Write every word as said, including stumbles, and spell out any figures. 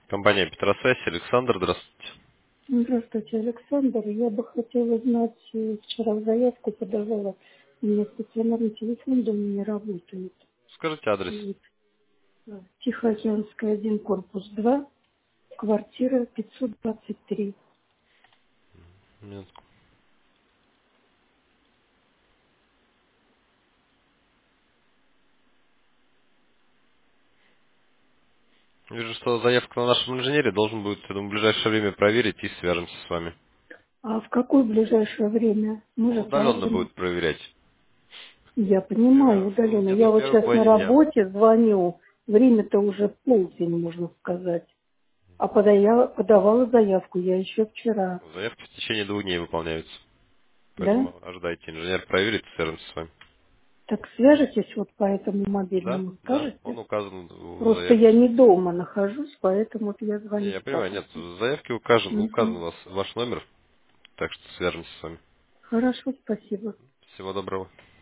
Компания Петросвязь, Александр, здравствуйте. Здравствуйте, Александр. Я бы хотела знать, э, вчера в заявку подавала, у меня стационарный телефон дома не работает. Скажите адрес. Вот. э, Тихоокеанская, один, корпус два, квартира пятьсот двадцать три. Минутку. Вижу, что заявка на нашем инженере должен будет, я думаю, в ближайшее время проверить и свяжемся с вами. А в какое ближайшее время? Мы Ну, же удаленно завтра. будет проверять. Я Я понимаю, в удаленно. Я первой, вот первой сейчас на половине дня. работе звоню. Время-то уже полдень, можно сказать. А подая- подавала заявку я еще вчера. Заявки в течение двух дней выполняются. Да? Поэтому ожидайте, инженер проверит и свяжемся с вами. Так свяжитесь вот по этому Да, мобильному, да, скажете? он указан в Просто я заявке. не дома нахожусь, поэтому вот я Не, звонить я понимаю, нет, попросила. в заявке указан, указан Мгм. у вас ваш номер, так что свяжемся с вами. Хорошо, спасибо. Всего доброго.